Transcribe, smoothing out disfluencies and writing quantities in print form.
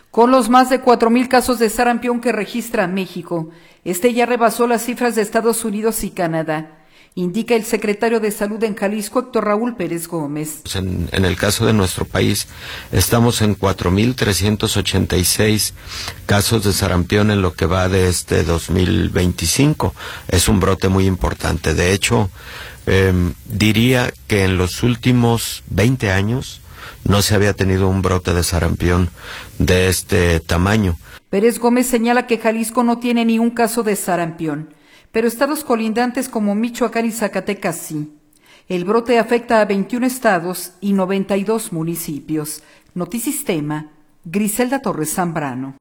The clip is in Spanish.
Con los más de 4,000 casos de sarampión que registra México, este ya rebasó las cifras de Estados Unidos y Canadá, indica el secretario de Salud en Jalisco, Héctor Raúl Pérez Gómez. En el caso de nuestro país, estamos en 4,386 casos de sarampión en lo que va de este 2025. Es un brote muy importante. De hecho, diría que en los últimos 20 años no se había tenido un brote de sarampión de este tamaño. Pérez Gómez señala que Jalisco no tiene ni un caso de sarampión, pero estados colindantes como Michoacán y Zacatecas sí. El brote afecta a 21 estados y 92 municipios. Notisistema, Griselda Torres Zambrano.